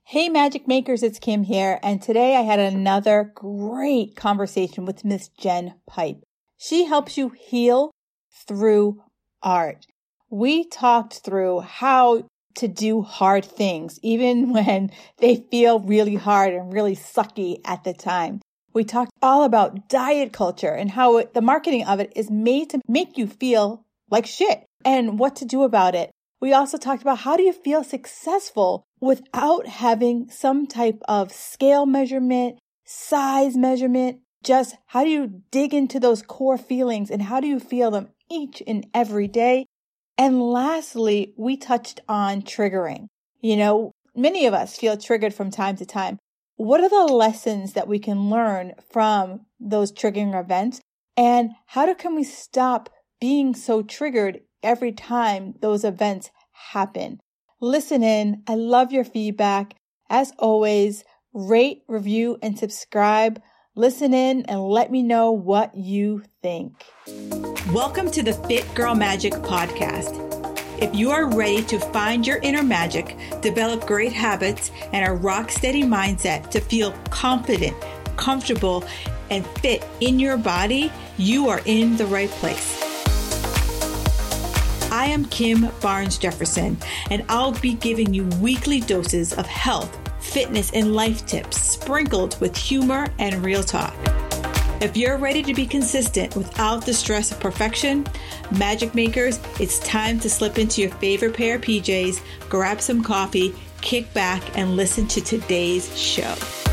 Hey Magic Makers, it's Kim here, and today I had another great conversation with Miss Jen Pipe. She helps you heal through art. We talked through how to do hard things, even when they feel really hard and really sucky at the time. We talked all about diet culture and how the marketing of it is made to make you feel like shit and what to do about it. We also talked about how do you feel successful without having some type of scale measurement, size measurement. Just how do you dig into those core feelings and how do you feel them each and every day? And lastly, we touched on triggering. Many of us feel triggered from time to time. What are the lessons that we can learn from those triggering events? And can we stop being so triggered every time those events happen? Listen in. I love your feedback. As always, rate, review, and subscribe. Listen in and let me know what you think. Welcome to the Fit Girl Magic podcast. If you are ready to find your inner magic, develop great habits, and a rock-steady mindset to feel confident, comfortable, and fit in your body, you are in the right place. I am Kim Barnes Jefferson, and I'll be giving you weekly doses of health, fitness, and life tips sprinkled with humor and real talk. If you're ready to be consistent without the stress of perfection, Magic Makers, it's time to slip into your favorite pair of PJs, grab some coffee, kick back, and listen to today's show.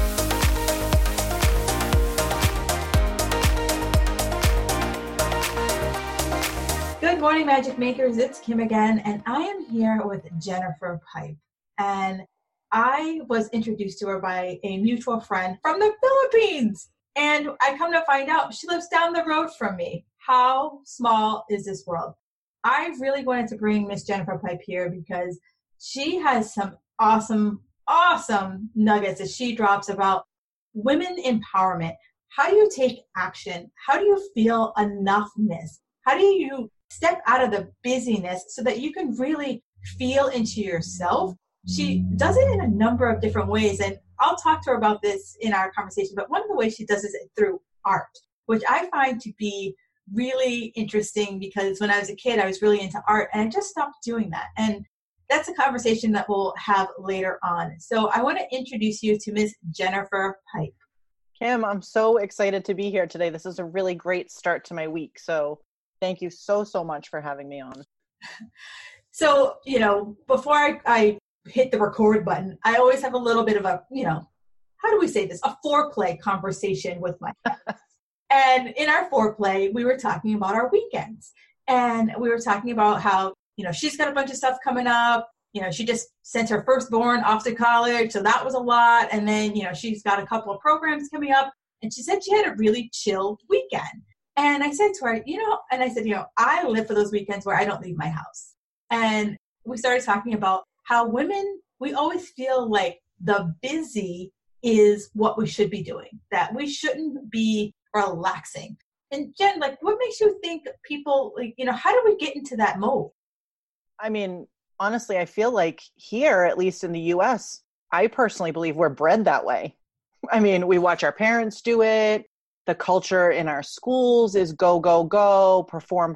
Good morning, Magic Makers. It's Kim again, and I am here with Jennifer Pipe. And I was introduced to her by a mutual friend from the Philippines. And I come to find out she lives down the road from me. How small is this world? I really wanted to bring Miss Jennifer Pipe here because she has some awesome nuggets that she drops about women empowerment. How do you take action? How do you feel enoughness? How do you step out of the busyness so that you can really feel into yourself? She does it in a number of different ways, and I'll talk to her about this in our conversation, but one of the ways she does is through art, which I find to be really interesting because when I was a kid, I was really into art, and I just stopped doing that. And that's a conversation that we'll have later on. So I want to introduce you to Ms. Jennifer Pipe. Kim, I'm so excited to be here today. This is a really great start to my week. So thank you so much for having me on. So, before I hit the record button, I always have a little bit of a, how do we say this? A foreplay conversation with my friends. And in our foreplay, we were talking about our weekends. And we were talking about how, she's got a bunch of stuff coming up. She just sent her firstborn off to college. So that was a lot. And then, she's got a couple of programs coming up. And she said she had a really chill weekend. And I said to her, I live for those weekends where I don't leave my house. And we started talking about how women, we always feel like the busy is what we should be doing, that we shouldn't be relaxing. And Jen, what makes you think people, how do we get into that mode? I mean, honestly, I feel like here, at least in the US, I personally believe we're bred that way. I mean, we watch our parents do it. The culture in our schools is go, go, go, perform.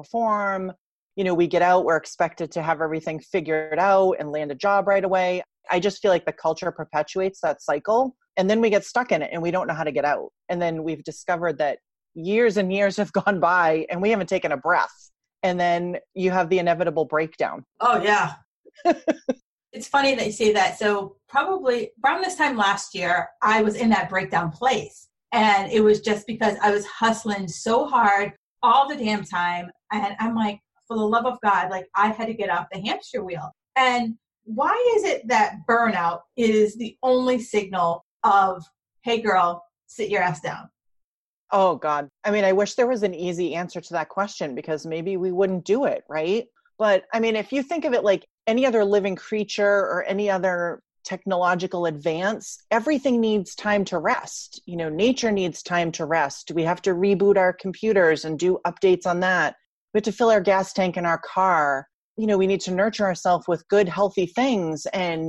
We get out, we're expected to have everything figured out and land a job right away. I just feel like the culture perpetuates that cycle. And then we get stuck in it and we don't know how to get out. And then we've discovered that years and years have gone by and we haven't taken a breath. And then you have the inevitable breakdown. Oh, yeah. It's funny that you say that. So probably around this time last year, I was in that breakdown place. And it was just because I was hustling so hard all the damn time. And I'm like, for the love of God, I had to get off the hamster wheel. And why is it that burnout is the only signal of, hey girl, sit your ass down? Oh God. I mean, I wish there was an easy answer to that question because maybe we wouldn't do it, right? But I mean, if you think of it like any other living creature or any other technological advance, everything needs time to rest. Nature needs time to rest. We have to reboot our computers and do updates on that. We have to fill our gas tank in our car. We need to nurture ourselves with good, healthy things. And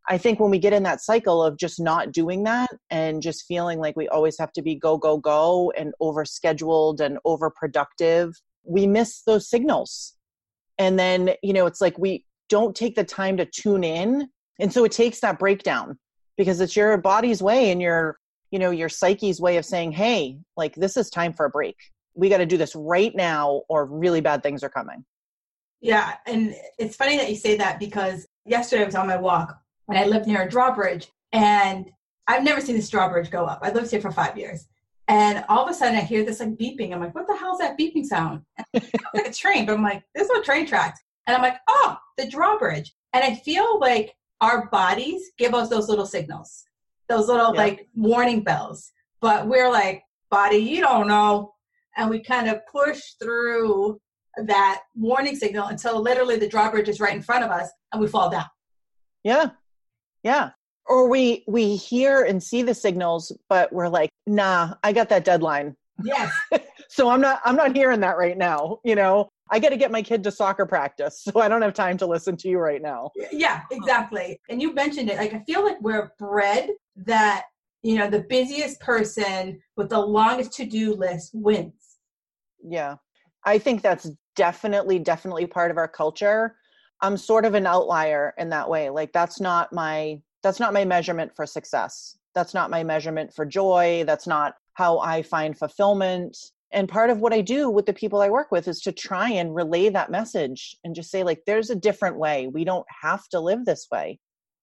I think when we get in that cycle of just not doing that and just feeling like we always have to be go, go, go and overscheduled and overproductive, we miss those signals. And then, it's like we don't take the time to tune in. And so it takes that breakdown because it's your body's way and your psyche's way of saying, hey, like this is time for a break. We got to do this right now or really bad things are coming. Yeah. And it's funny that you say that because yesterday I was on my walk and I lived near a drawbridge and I've never seen this drawbridge go up. I lived here for 5 years. And all of a sudden I hear this like beeping. I'm like, what the hell is that beeping sound? And it sounds like a train, but I'm like, there's no train tracks. And I'm like, oh, the drawbridge. And I feel like our bodies give us those little signals, those little like warning bells. But we're like, body, you don't know. And we kind of push through that warning signal until literally the drawbridge is right in front of us and we fall down. Yeah. Yeah. Or we hear and see the signals, but we're like, nah, I got that deadline. Yes. So I'm not hearing that right now. I got to get my kid to soccer practice. So I don't have time to listen to you right now. Yeah, exactly. And you mentioned it. Like, I feel like we're bred that, the busiest person with the longest to-do list wins. Yeah. I think that's definitely part of our culture. I'm sort of an outlier in that way. Like that's not my measurement for success. That's not my measurement for joy. That's not how I find fulfillment. And part of what I do with the people I work with is to try and relay that message and just say, like, there's a different way. We don't have to live this way.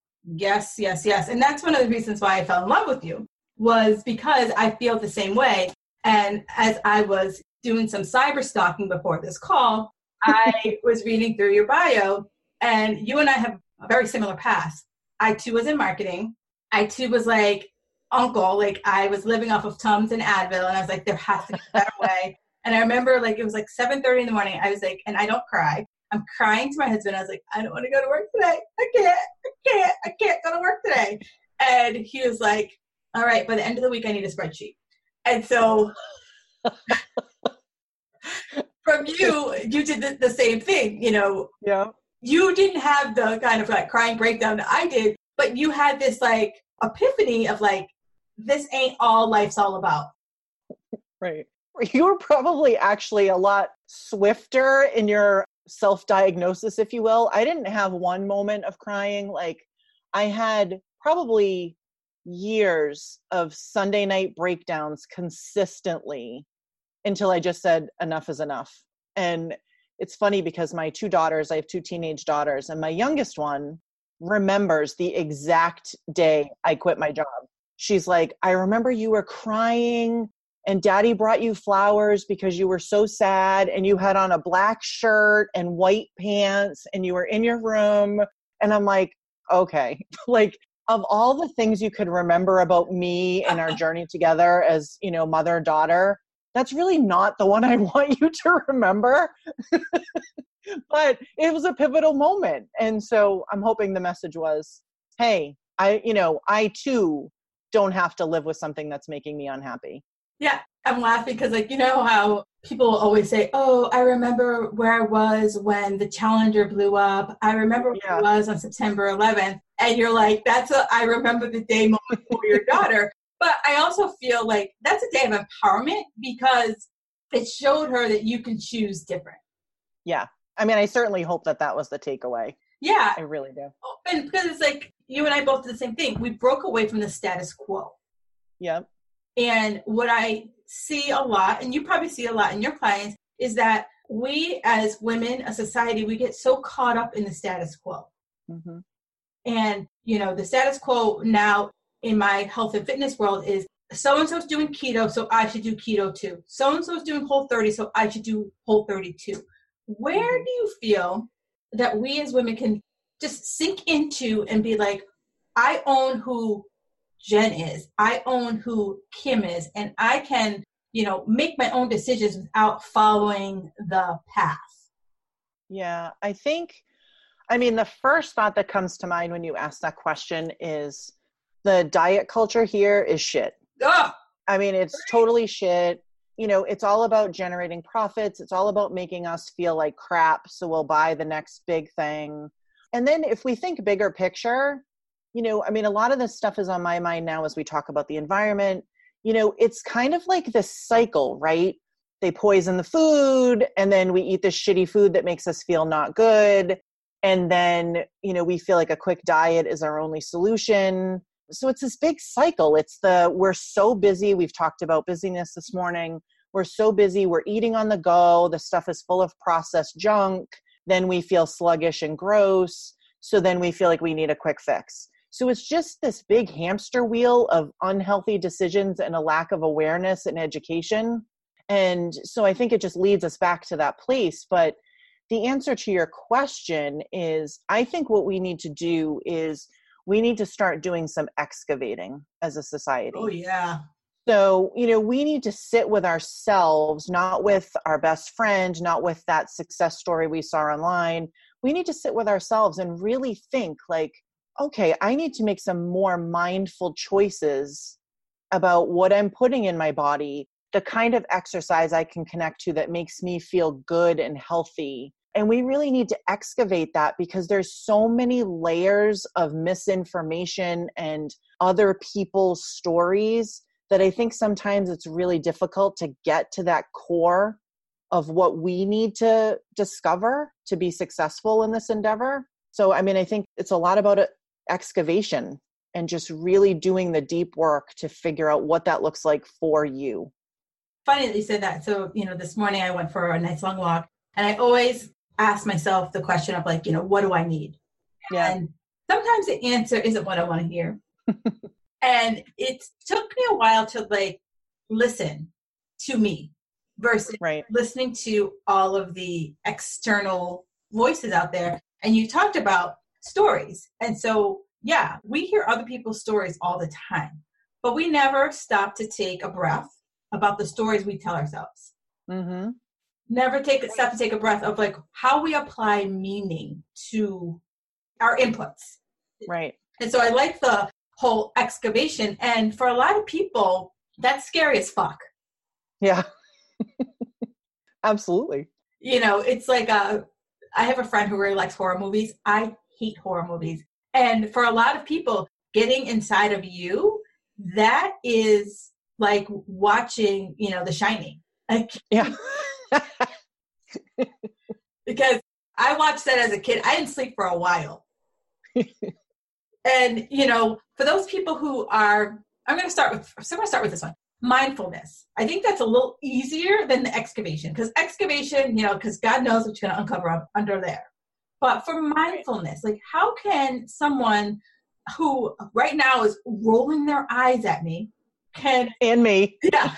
Yes, yes, yes. And that's one of the reasons why I fell in love with you, was because I feel the same way. And as I was doing some cyber stalking before this call, I was reading through your bio, and you and I have a very similar past. I too was in marketing. I too was like uncle, like I was living off of Tums and Advil, and I was like, there has to be a better way. And I remember like it was like 7:30 in the morning. I was like, and I don't cry. I'm crying to my husband. I was like, I don't want to go to work today. I can't go to work today. And he was like, all right, by the end of the week, I need a spreadsheet. And so from you did the same thing, Yeah. You didn't have the kind of like crying breakdown that I did, but you had this like epiphany of like, this ain't all life's all about. Right. You were probably actually a lot swifter in your self-diagnosis, if you will. I didn't have one moment of crying. Like I had probably years of Sunday night breakdowns consistently until I just said, enough is enough. And it's funny because my two daughters, I have two teenage daughters, and my youngest one remembers the exact day I quit my job. She's like, I remember you were crying and daddy brought you flowers because you were so sad and you had on a black shirt and white pants and you were in your room. And I'm like, okay, like of all the things you could remember about me and our journey together as, mother and daughter, that's really not the one I want you to remember. But it was a pivotal moment. And so I'm hoping the message was, hey, I too don't have to live with something that's making me unhappy. Yeah, I'm laughing because how people always say, oh, I remember where I was when the Challenger blew up. I remember where I was on September 11th. And you're like, I remember the day moment for your daughter. But I also feel like that's a day of empowerment because it showed her that you can choose different. Yeah. I mean, I certainly hope that was the takeaway. Yeah. I really do. And because it's like you and I both did the same thing. We broke away from the status quo. Yep. And what I see a lot, and you probably see a lot in your clients, is that we as women, a society, we get so caught up in the status quo. Mm-hmm. And, the status quo now in my health and fitness world is so-and-so's doing keto, so I should do keto too. So-and-so's doing Whole30, so I should do Whole30 too. Where do you feel that we as women can just sink into and be like, I own who Jen is, I own who Kim is, and I can, make my own decisions without following the path? Yeah, the first thought that comes to mind when you ask that question is the diet culture here is shit. Ugh. It's totally shit. It's all about generating profits. It's all about making us feel like crap. So we'll buy the next big thing. And then if we think bigger picture, I mean, a lot of this stuff is on my mind now as we talk about the environment. It's kind of like this cycle, right? They poison the food, and then we eat this shitty food that makes us feel not good. And then, we feel like a quick diet is our only solution. So it's this big cycle. We're so busy. We've talked about busyness this morning. We're so busy. We're eating on the go. The stuff is full of processed junk. Then we feel sluggish and gross. So then we feel like we need a quick fix. So it's just this big hamster wheel of unhealthy decisions and a lack of awareness and education. And so I think it just leads us back to that place. But the answer to your question is, I think what we need to do is we need to start doing some excavating as a society. Oh, yeah. So, we need to sit with ourselves, not with our best friend, not with that success story we saw online. We need to sit with ourselves and really think like, okay, I need to make some more mindful choices about what I'm putting in my body, the kind of exercise I can connect to that makes me feel good and healthy. And we really need to excavate that because there's so many layers of misinformation and other people's stories that I think sometimes it's really difficult to get to that core of what we need to discover to be successful in this endeavor. So, I mean, I think it's a lot about excavation and just really doing the deep work to figure out what that looks like for you. Funny that you said that. So, this morning I went for a nice long walk, and I always ask myself the question of like, what do I need? Yeah. And sometimes the answer isn't what I want to hear. And it took me a while to like listen to me versus listening to all of the external voices out there. And you talked about stories. And so, yeah, we hear other people's stories all the time, but we never stop to take a breath about the stories we tell ourselves. Mm-hmm. Never stop to take a breath of like how we apply meaning to our inputs. Right. And so I like the whole excavation. And for a lot of people, that's scary as fuck. Yeah. Absolutely. It's like I have a friend who really likes horror movies. I hate horror movies. And for a lot of people, getting inside of you, that is like watching, The Shining. Like, yeah. Because I watched that as a kid. I didn't sleep for a while. And, for those people who are, I'm going to start with this one. Mindfulness. I think that's a little easier than the excavation, because excavation, because God knows what you're going to uncover up under there. But for mindfulness, like how can someone who right now is rolling their eyes at me and me. Yeah.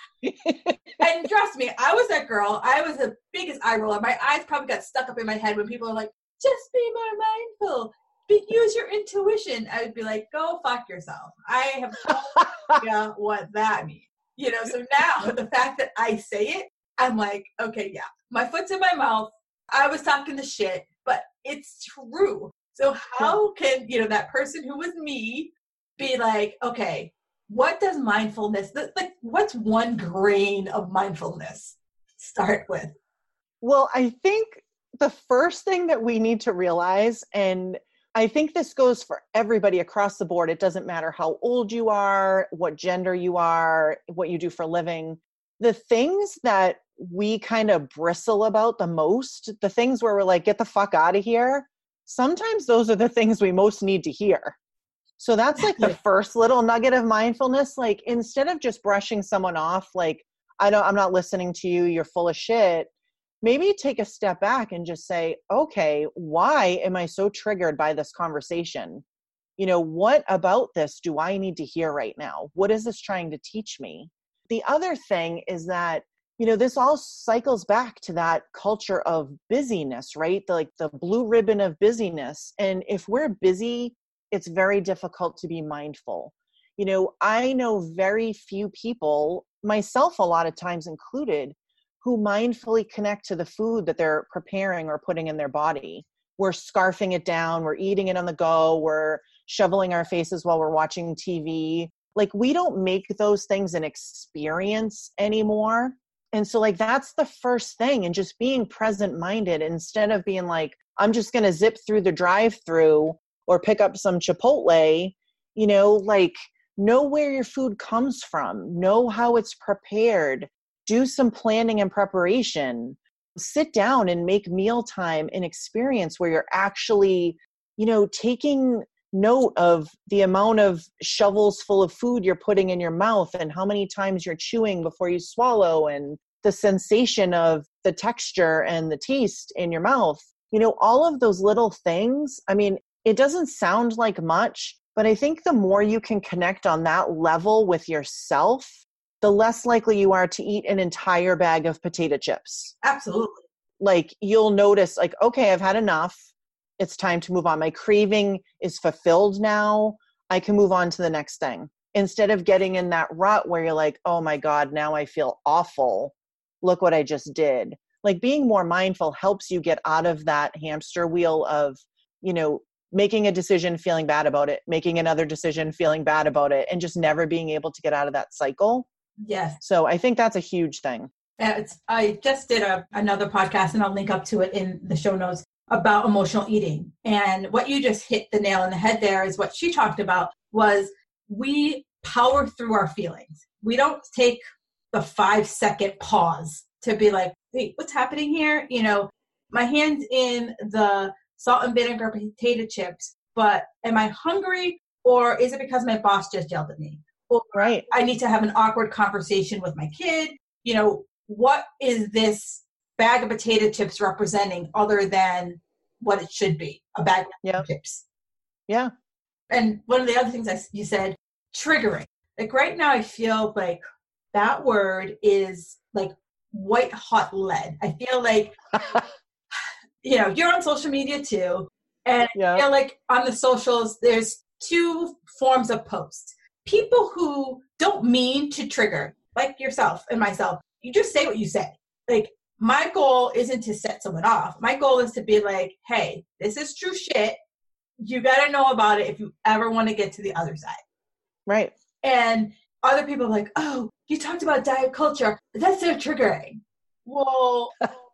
And trust me, I was that girl. I was the biggest eye roller. My eyes probably got stuck up in my head when people are like, just be more mindful. Use your intuition. I would be like, go fuck yourself. I have no idea what that means. So now the fact that I say it, I'm like, okay, yeah, my foot's in my mouth. I was talking the shit, but it's true. So how can, that person who was me be like, okay, what does mindfulness, like what's one grain of mindfulness start with? Well, I think the first thing that we need to realize, and I think this goes for everybody across the board, it doesn't matter how old you are, what gender you are, what you do for a living, the things that we kind of bristle about the most, the things where we're like, get the fuck out of here, sometimes those are the things we most need to hear. So that's like the first little nugget of mindfulness. Like instead of just brushing someone off, like, I'm not listening to you, you're full of shit. Maybe take a step back and just say, okay, why am I so triggered by this conversation? What about this do I need to hear right now? What is this trying to teach me? The other thing is that, this all cycles back to that culture of busyness, right? The blue ribbon of busyness. And if we're busy, it's very difficult to be mindful. I know very few people, myself a lot of times included, who mindfully connect to the food that they're preparing or putting in their body. We're scarfing it down, we're eating it on the go, we're shoveling our faces while we're watching TV. Like we don't make those things an experience anymore. And so like that's the first thing, and just being present minded instead of being like, I'm just going to zip through the drive-through or pick up some Chipotle, you know, like know where your food comes from, know how it's prepared, do some planning and preparation, sit down and make mealtime an experience where you're actually, you know, taking note of the amount of shovels full of food you're putting in your mouth and how many times you're chewing before you swallow and the sensation of the texture and the taste in your mouth. You know, all of those little things, I mean, it doesn't sound like much, but I think the more you can connect on that level with yourself, the less likely you are to eat an entire bag of potato chips. Absolutely. Like you'll notice like, okay, I've had enough. It's time to move on. My craving is fulfilled now. I can move on to the next thing. Instead of getting in that rut where you're like, oh my God, now I feel awful. Look what I just did. Like being more mindful helps you get out of that hamster wheel of, you know, making a decision, feeling bad about it, making another decision, feeling bad about it, and just never being able to get out of that cycle. Yes. So I think that's a huge thing. I just did another podcast, and I'll link up to it in the show notes, about emotional eating. And what you just hit the nail on the head there is what she talked about was we power through our feelings. We don't take the 5-second pause to be like, wait, what's happening here? You know, my hand's in the salt and vinegar potato chips, but am I hungry, or is it because my boss just yelled at me? Or right. I need to have an awkward conversation with my kid. You know, what is this bag of potato chips representing other than what it should be, a bag of chips? Yeah. And one of the other things you said, triggering. Like right now I feel like that word is like white hot lead. I feel like, you know, you're on social media too. And I feel like on the socials, there's two forms of posts. People who don't mean to trigger, like yourself and myself. You just say what you say. Like, my goal isn't to set someone off. My goal is to be like, hey, this is true shit. You got to know about it if you ever want to get to the other side. Right. And other people are like, oh, you talked about diet culture. That's so triggering. Well,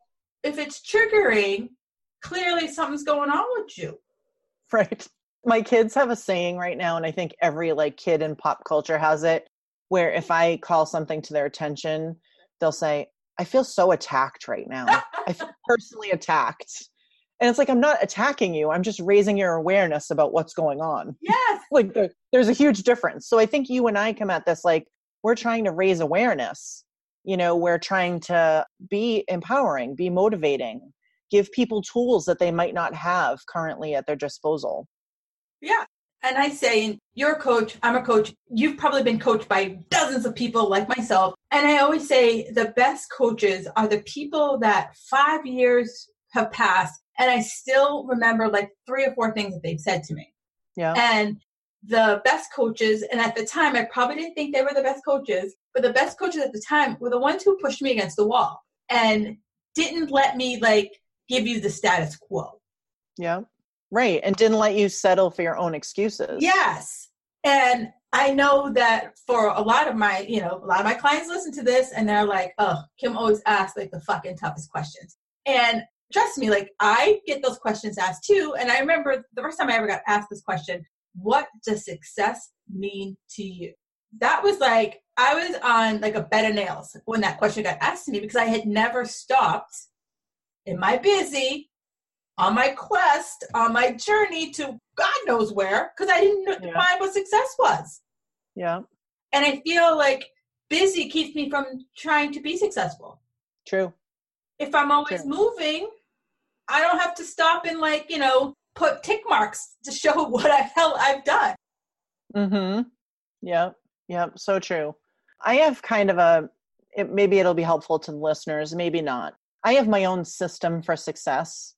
if it's triggering, clearly something's going on with you. Right. My kids have a saying right now, and I think every like kid in pop culture has it, where if I call something to their attention, they'll say, I feel so attacked right now. I feel personally attacked. And it's like, I'm not attacking you. I'm just raising your awareness about what's going on. Yes. Like there's a huge difference. So I think you and I come at this like we're trying to raise awareness. You know, we're trying to be empowering, be motivating, give people tools that they might not have currently at their disposal. Yeah. And I say, you're a coach, I'm a coach. You've probably been coached by dozens of people like myself. And I always say the best coaches are the people that 5 years have passed and I still remember like 3 or 4 things that they've said to me. Yeah. And the best coaches, and at the time, I probably didn't think they were the best coaches, but the best coaches at the time were the ones who pushed me against the wall and didn't let me like give you the status quo. Yeah. Right. And didn't let you settle for your own excuses. Yes. And I know that for a lot of my clients listen to this and they're like, oh, Kim always asks like the fucking toughest questions. And trust me, like I get those questions asked too. And I remember the first time I ever got asked this question, what does success mean to you? That was like, I was on like a bed of nails when that question got asked to me because I had never stopped in my busy, on my quest, on my journey to God knows where, because I didn't define what success was. Yeah. And I feel like busy keeps me from trying to be successful. True. If I'm always moving, I don't have to stop and like, you know, put tick marks to show what I've done. Mm-hmm. Yeah. Yeah. So true. I have kind of maybe it'll be helpful to the listeners, maybe not. I have my own system for success.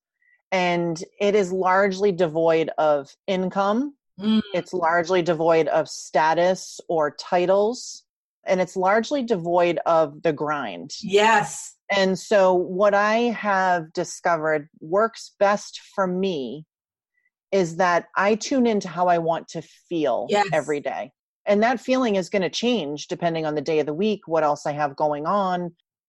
And it is largely devoid of income. It's largely devoid of status or titles. And it's largely devoid of the grind. Yes. And so what I have discovered works best for me is that I tune into how I want to feel every day. And that feeling is going to change depending on the day of the week, what else I have going on.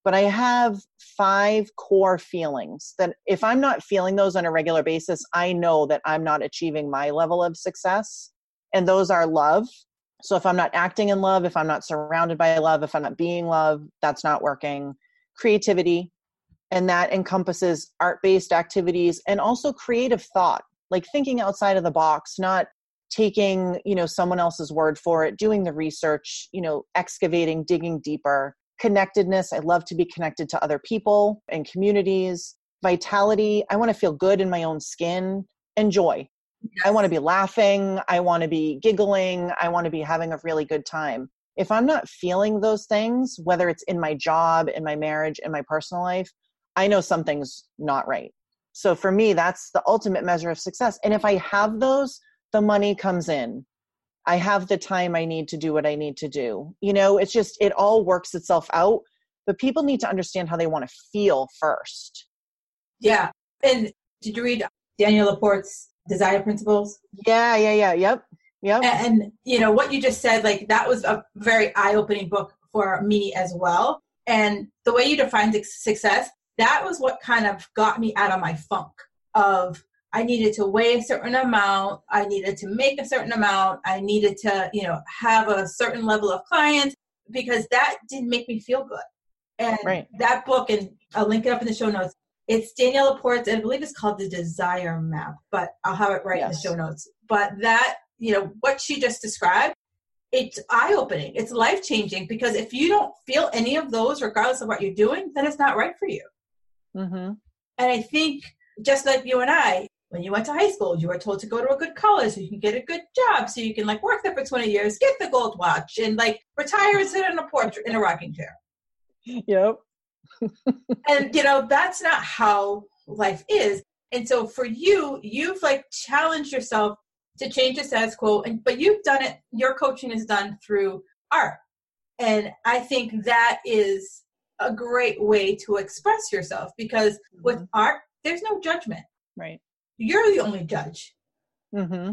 but I have 5 core feelings that if I'm not feeling those on a regular basis, I know that I'm not achieving my level of success. And those are love. So if I'm not acting in love, if I'm not surrounded by love, if I'm not being love, that's not working. Creativity, and that encompasses art-based activities and also creative thought, like thinking outside of the box, not taking, someone else's word for it, doing the research, excavating, digging deeper. Connectedness. I love to be connected to other people and communities. Vitality. I want to feel good in my own skin. And joy. Yes. I want to be laughing. I want to be giggling. I want to be having a really good time. If I'm not feeling those things, whether it's in my job, in my marriage, in my personal life, I know something's not right. So for me, that's the ultimate measure of success. And if I have those, the money comes in. I have the time I need to do what I need to do. It's just, it all works itself out, but people need to understand how they want to feel first. Yeah. And did you read Daniel Laporte's Desire Principles? Yeah. Yep. And what you just said, like that was a very eye-opening book for me as well. And the way you defined success, that was what kind of got me out of my funk of I needed to weigh a certain amount. I needed to make a certain amount. I needed to, have a certain level of clients because that didn't make me feel good. And right. That book, and I'll link it up in the show notes. It's Daniel Laporte, I believe it's called The Desire Map, but I'll have it right in the show notes. But that, what she just described, it's eye-opening. It's life-changing because if you don't feel any of those, regardless of what you're doing, then it's not right for you. Mm-hmm. And I think just like you and I, when you went to high school, you were told to go to a good college so you can get a good job, so you can work there for 20 years, get the gold watch, and retire and sit in a porch in a rocking chair. Yep. And that's not how life is. And so for you, you've challenged yourself to change the status quo, but you've done it. Your coaching is done through art, and I think that is a great way to express yourself because with art, there's no judgment. Right. You're the only judge. Mm-hmm.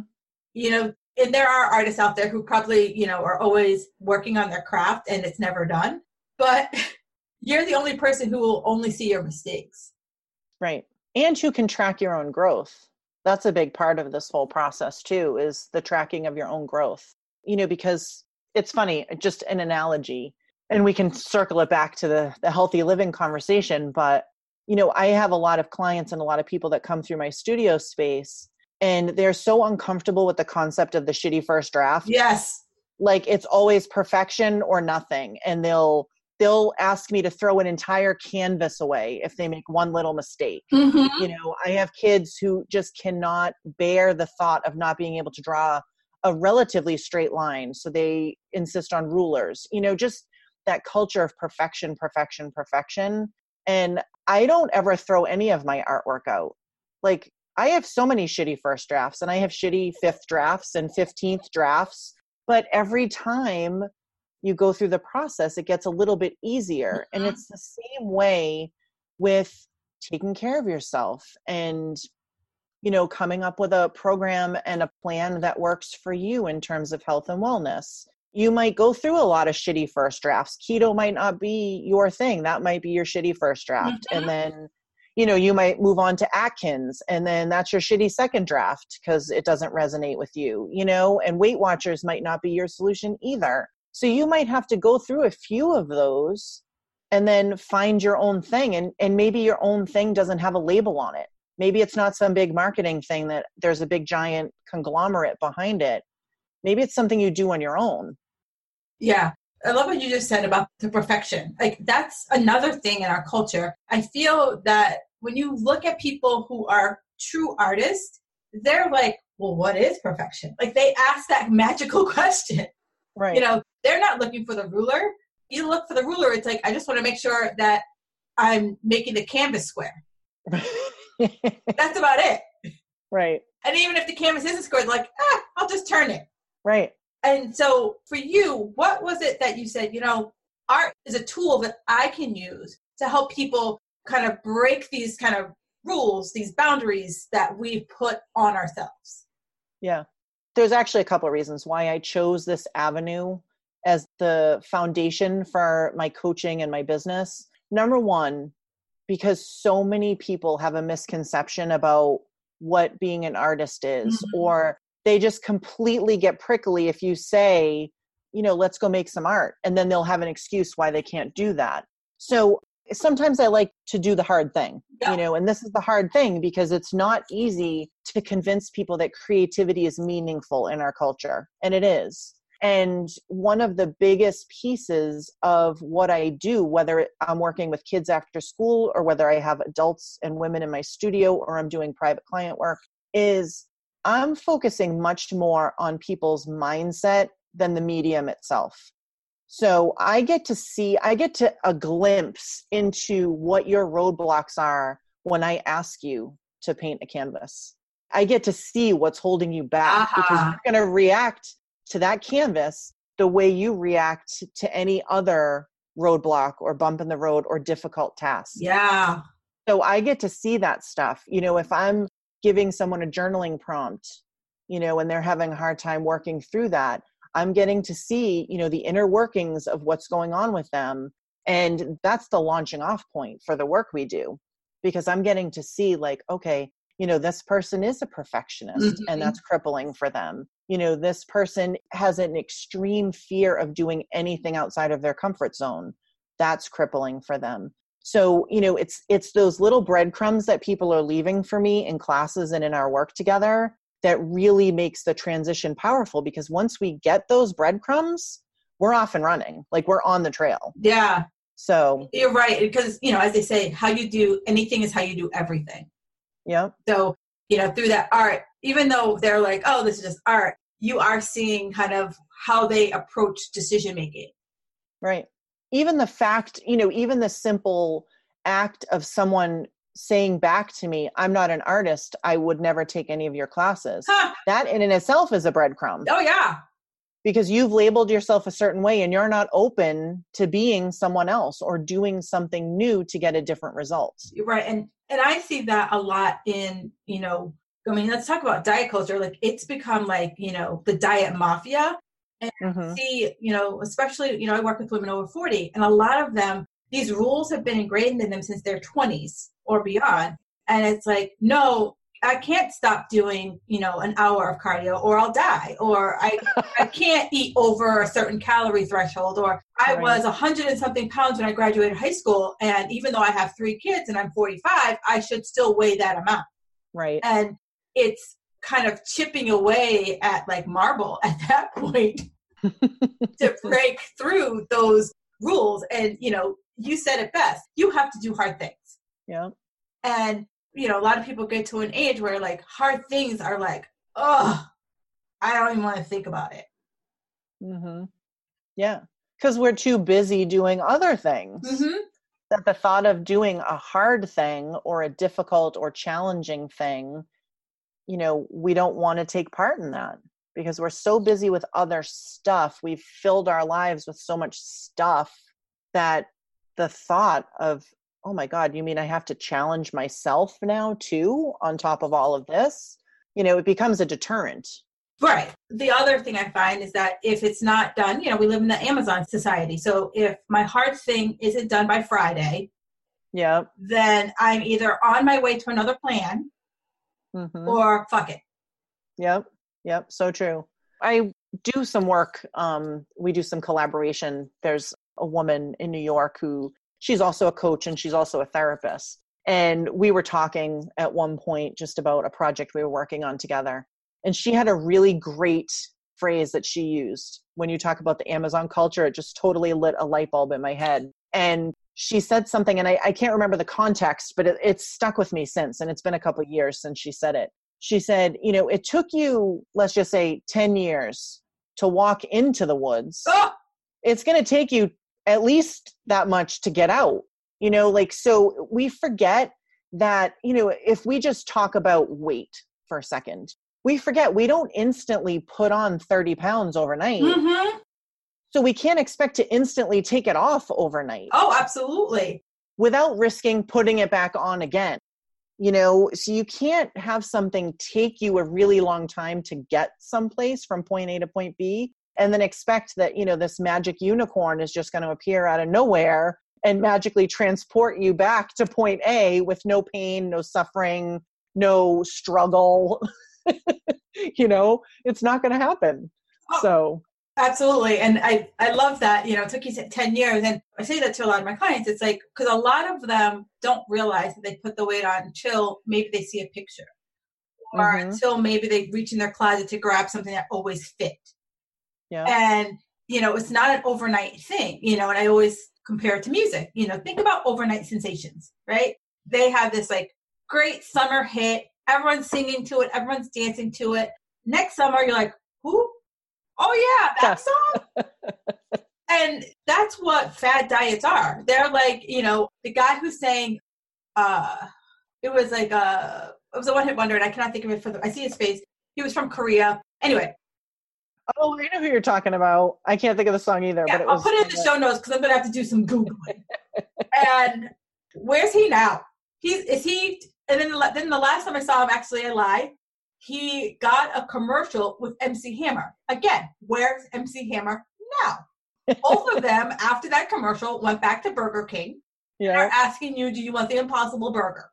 And there are artists out there who probably, are always working on their craft and it's never done. But you're the only person who will only see your mistakes. Right. And who can track your own growth. That's a big part of this whole process too, is the tracking of your own growth. Because it's funny, just an analogy, and we can circle it back to the healthy living conversation. But, I have a lot of clients and a lot of people that come through my studio space and they're so uncomfortable with the concept of the shitty first draft. Yes. It's always perfection or nothing. And they'll ask me to throw an entire canvas away if they make one little mistake. Mm-hmm. I have kids who just cannot bear the thought of not being able to draw a relatively straight line. So they insist on rulers, just that culture of perfection. And I don't ever throw any of my artwork out. I have so many shitty first drafts and I have shitty 5th drafts and 15th drafts, but every time you go through the process, it gets a little bit easier. Mm-hmm. And it's the same way with taking care of yourself and, coming up with a program and a plan that works for you in terms of health and wellness. You might go through a lot of shitty first drafts. Keto might not be your thing. That might be your shitty first draft. Mm-hmm. And then, you might move on to Atkins and then that's your shitty second draft because it doesn't resonate with you, and Weight Watchers might not be your solution either. So you might have to go through a few of those and then find your own thing. And maybe your own thing doesn't have a label on it. Maybe it's not some big marketing thing that there's a big giant conglomerate behind it. Maybe it's something you do on your own. Yeah. I love what you just said about the perfection. That's another thing in our culture. I feel that when you look at people who are true artists, they're like, well, what is perfection? They ask that magical question. Right. They're not looking for the ruler. You look for the ruler, it's I just want to make sure that I'm making the canvas square. That's about it. Right. And even if the canvas isn't square, I'll just turn it. Right. And so for you, what was it that you said, art is a tool that I can use to help people kind of break these kind of rules, these boundaries that we put on ourselves? Yeah. There's actually a couple of reasons why I chose this avenue as the foundation for my coaching and my business. Number one, because so many people have a misconception about what being an artist is, or they just completely get prickly if you say, let's go make some art, and then they'll have an excuse why they can't do that. So sometimes I like to do the hard thing, and this is the hard thing because it's not easy to convince people that creativity is meaningful in our culture. And it is. And one of the biggest pieces of what I do, whether I'm working with kids after school or whether I have adults and women in my studio or I'm doing private client work, is I'm focusing much more on people's mindset than the medium itself. So I get a glimpse into what your roadblocks are when I ask you to paint a canvas. I get to see what's holding you back because you're going to react to that canvas the way you react to any other roadblock or bump in the road or difficult task. Yeah. So I get to see that stuff. If I'm giving someone a journaling prompt, and they're having a hard time working through that, I'm getting to see, the inner workings of what's going on with them. And that's the launching off point for the work we do, because I'm getting to see like, okay, this person is a perfectionist and that's crippling for them. This person has an extreme fear of doing anything outside of their comfort zone. That's crippling for them. So, it's those little breadcrumbs that people are leaving for me in classes and in our work together that really makes the transition powerful, because once we get those breadcrumbs, we're off and running. Like we're on the trail. Yeah. So you're right. Because, as they say, how you do anything is how you do everything. Yeah. So, through that art, even though they're like, oh, this is just art, you are seeing kind of how they approach decision making. Right. Even the fact, even the simple act of someone saying back to me, I'm not an artist, I would never take any of your classes. That in itself is a breadcrumb. Oh, yeah. Because you've labeled yourself a certain way and you're not open to being someone else or doing something new to get a different result. Right. And I see that a lot in, let's talk about diet culture. Like it's become like, the diet mafia. And see, especially, I work with women over 40, and a lot of them, these rules have been ingrained in them since their 20s or beyond. And it's like, no, I can't stop doing, an hour of cardio or I'll die, or I can't eat over a certain calorie threshold, or I was 100 and something pounds when I graduated high school. And even though I have 3 kids and I'm 45, I should still weigh that amount. Right. And it's kind of chipping away at like marble at that point to break through those rules. And, you said it best, you have to do hard things. Yeah. And, a lot of people get to an age where like hard things are like, oh, I don't even want to think about it. Yeah. Because we're too busy doing other things. That the thought of doing a hard thing or a difficult or challenging thing, we don't want to take part in that because we're so busy with other stuff. We've filled our lives with so much stuff that the thought of, oh my God, you mean I have to challenge myself now too, on top of all of this? It becomes a deterrent. Right. The other thing I find is that if it's not done, we live in the Amazon society. So if my hard thing isn't done by Friday, then I'm either on my way to another plan or fuck it. Yep. So true. I do some work. We do some collaboration. There's a woman in New York who she's also a coach and she's also a therapist. And we were talking at one point just about a project we were working on together. And she had a really great phrase that she used. When you talk about the Amazon culture, it just totally lit a light bulb in my head. And she said something, and I can't remember the context, but it's stuck with me since. And it's been a couple of years since she said it. She said, it took you, let's just say 10 years to walk into the woods. Oh! It's going to take you at least that much to get out, so we forget that, if we just talk about weight for a second, we forget we don't instantly put on 30 pounds overnight. So we can't expect to instantly take it off overnight. Oh, absolutely. Without risking putting it back on again. So you can't have something take you a really long time to get someplace from point A to point B and then expect that, this magic unicorn is just going to appear out of nowhere and magically transport you back to point A with no pain, no suffering, no struggle. It's not going to happen. Oh, so absolutely. And I love that, it took you 10 years. And I say that to a lot of my clients. It's like, because a lot of them don't realize that they put the weight on until maybe they see a picture or until maybe they reach in their closet to grab something that always fit. Yeah. And, it's not an overnight thing, and I always compare it to music. Think about overnight sensations, right? They have this like great summer hit. Everyone's singing to it. Everyone's dancing to it. Next summer, you're like, who? Oh, yeah, that song? And that's what fad diets are. They're like, the guy who's saying, it was a one-hit wonder, and I cannot think of it I see his face. He was from Korea. Anyway. Oh, I know who you're talking about. I can't think of the song either. Yeah, but I'll put it in the show notes because I'm going to have to do some Googling. And where's he now? And then the last time I saw him, actually, I lied. He got a commercial with MC Hammer. Again, where's MC Hammer now? Both of them, after that commercial, went back to Burger King. Yeah. They're asking you, do you want the Impossible Burger?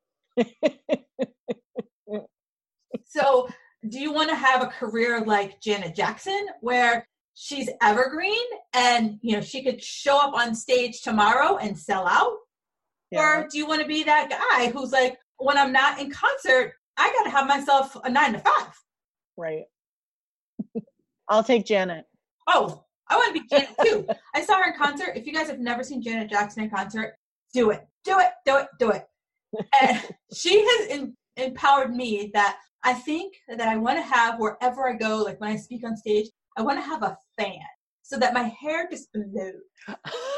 So, do you want to have a career like Janet Jackson, where she's evergreen and, she could show up on stage tomorrow and sell out? Yeah. Or do you want to be that guy who's like, when I'm not in concert, I got to have myself a 9 to 5. Right. I'll take Janet. Oh, I want to be Janet too. I saw her in concert. If you guys have never seen Janet Jackson in concert, do it. Do it. Do it. Do it. And she has empowered me that I think that I want to have wherever I go, like when I speak on stage, I want to have a fan so that my hair just blows.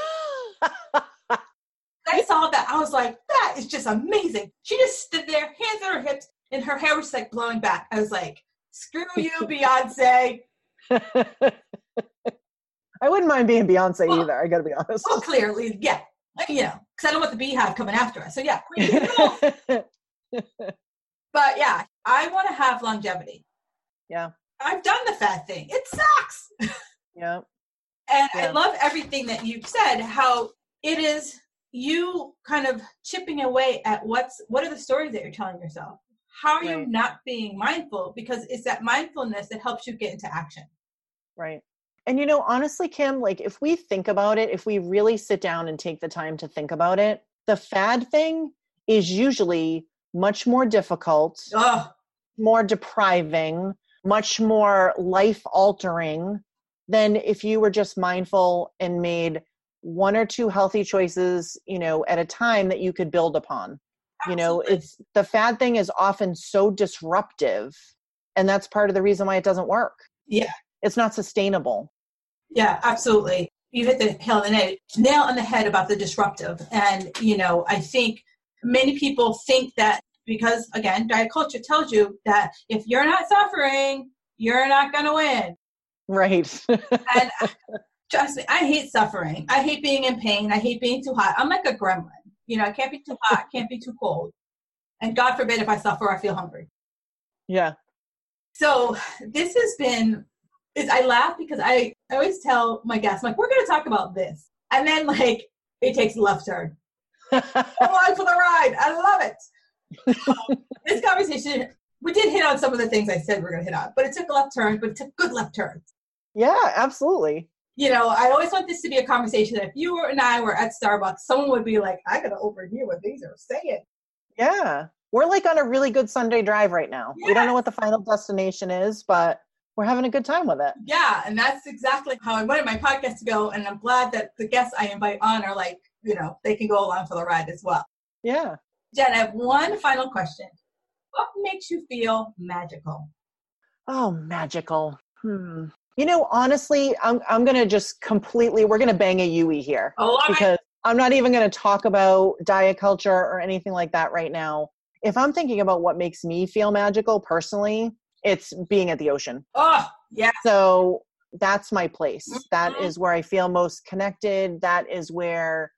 I saw that. I was like, that is just amazing. She just stood there, hands on her hips, and her hair was just like blowing back. I was like, screw you, Beyonce. I wouldn't mind being Beyonce either. I got to be honest. Well, clearly, yeah. Because I don't want the Beehive coming after us. So, yeah. But, yeah, I want to have longevity. Yeah. I've done the fat thing. It sucks. Yeah. And I love everything that you've said, how it is you kind of chipping away at what are the stories that you're telling yourself? How are you not being mindful? Because it's that mindfulness that helps you get into action. Right. And, honestly, Kim, like if we think about it, if we really sit down and take the time to think about it, the fad thing is usually much more difficult, more depriving, much more life altering than if you were just mindful and made 1 or 2 healthy choices, at a time that you could build upon. Absolutely. It's the fad thing is often so disruptive, and that's part of the reason why it doesn't work. Yeah. It's not sustainable. Yeah, absolutely. You hit the nail on the head about the disruptive. And, I think many people think that because, again, diet culture tells you that if you're not suffering, you're not going to win. Right. And trust me, I hate suffering. I hate being in pain. I hate being too hot. I'm like a gremlin. I can't be too hot. Can't be too cold. And God forbid if I suffer, I feel hungry. Yeah. So this has been, I laugh because I always tell my guests, I'm like, we're going to talk about this. And then it takes a left turn. Come on for the ride. I love it. So, this conversation, we did hit on some of the things I said we're going to hit on, but it took a left turn, but it took good left turns. Yeah, absolutely. I always want this to be a conversation that if you and I were at Starbucks, someone would be like, I got to overhear what these are saying. Yeah. We're on a really good Sunday drive right now. Yes. We don't know what the final destination is, but we're having a good time with it. Yeah. And that's exactly how I wanted my podcast to go. And I'm glad that the guests I invite on are they can go along for the ride as well. Yeah. Jen, I have one final question. What makes you feel magical? Oh, magical. Honestly, I'm going to just we're going to bang a Yui here. Because I'm not even going to talk about diet culture or anything like that right now. If I'm thinking about what makes me feel magical personally, it's being at the ocean. Oh, yeah. So that's my place. Mm-hmm. That is where I feel most connected. That is where,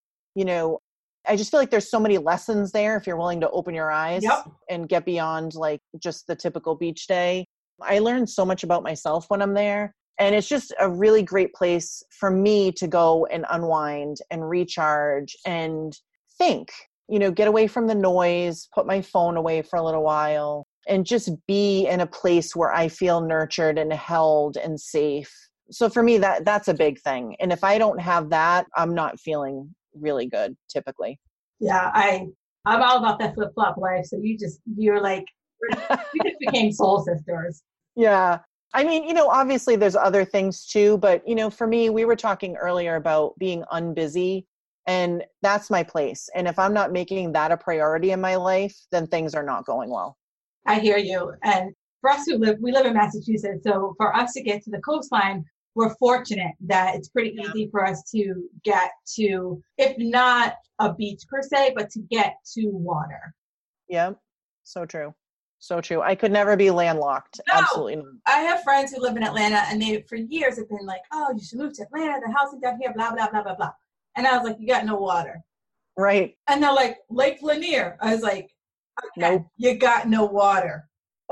I just feel like there's so many lessons there if you're willing to open your eyes and get beyond just the typical beach day. I learned so much about myself when I'm there. And it's just a really great place for me to go and unwind and recharge and think, get away from the noise, put my phone away for a little while, and just be in a place where I feel nurtured and held and safe. So for me, that's a big thing. And if I don't have that, I'm not feeling really good typically. Yeah, I'm all about that flip-flop life. So you're like, we just became soul sisters. Yeah. I mean, obviously there's other things too, but, for me, we were talking earlier about being unbusy, and that's my place. And if I'm not making that a priority in my life, then things are not going well. I hear you. And for us we live in Massachusetts. So for us to get to the coastline, we're fortunate that it's pretty easy for us to get to, if not a beach per se, but to get to water. Yeah. So true. So true. I could never be landlocked. No, absolutely not. I have friends who live in Atlanta, and they for years have been like, oh, you should move to Atlanta. The house is down here, blah, blah, blah, blah, blah. And I was like, you got no water. Right. And they're like, Lake Lanier. I was like, okay, nope. You got no water.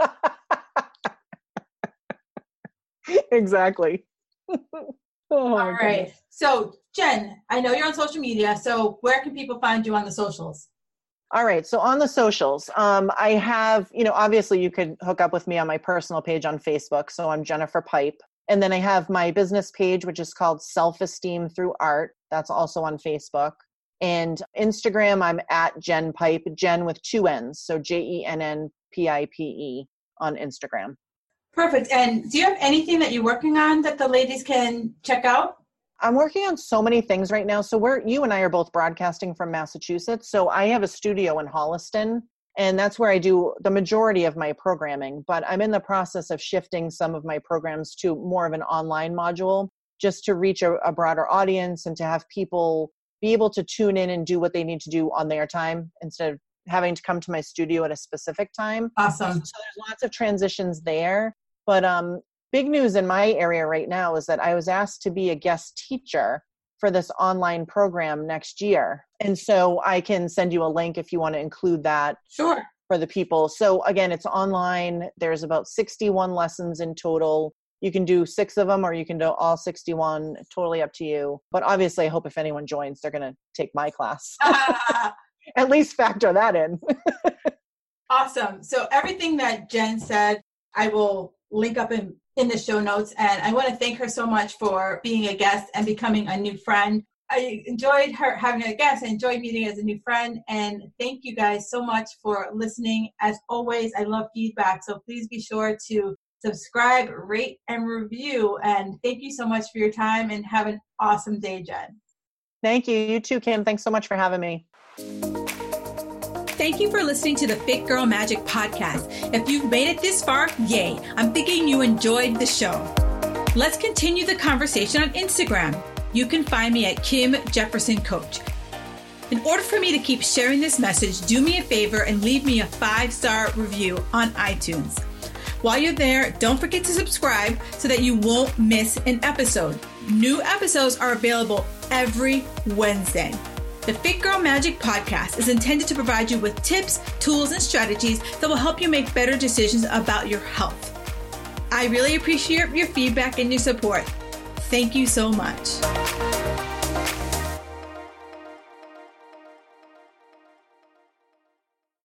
Exactly. All right. Goodness. So Jen, I know you're on social media. So where can people find you on the socials? All right. So on the socials, I have, obviously you could hook up with me on my personal page on Facebook. So I'm Jennifer Pipe. And then I have my business page, which is called Self-Esteem Through Art. That's also on Facebook. And Instagram, I'm at Jen Pipe, Jen with 2 N's. So JENNPIPE on Instagram. Perfect. And do you have anything that you're working on that the ladies can check out? I'm working on so many things right now. So you and I are both broadcasting from Massachusetts. So I have a studio in Holliston, and that's where I do the majority of my programming. But I'm in the process of shifting some of my programs to more of an online module, just to reach a broader audience and to have people be able to tune in and do what they need to do on their time instead of having to come to my studio at a specific time. Awesome. So there's lots of transitions there. But big news in my area right now is that I was asked to be a guest teacher for this online program next year. And so I can send you a link if you want to include that. Sure. For the people. So again, it's online. There's about 61 lessons in total. You can do 6 of them or you can do all 61, totally up to you. But obviously I hope if anyone joins, they're going to take my class. At least factor that in. Awesome. So everything that Jen said, I will link up in the show notes. And I want to thank her so much for being a guest and becoming a new friend. I enjoyed her having a guest. I enjoyed meeting as a new friend. And thank you guys so much for listening. As always, I love feedback. So please be sure to subscribe, rate, and review. And thank you so much for your time, and have an awesome day, Jen. Thank you. You too, Kim. Thanks so much for having me. Thank you for listening to the Fit Girl Magic podcast. If you've made it this far, yay. I'm thinking you enjoyed the show. Let's continue the conversation on Instagram. You can find me at Kim Jefferson Coach. In order for me to keep sharing this message, do me a favor and leave me a 5-star review on iTunes. While you're there, don't forget to subscribe so that you won't miss an episode. New episodes are available every Wednesday. The Fit Girl Magic podcast is intended to provide you with tips, tools, and strategies that will help you make better decisions about your health. I really appreciate your feedback and your support. Thank you so much.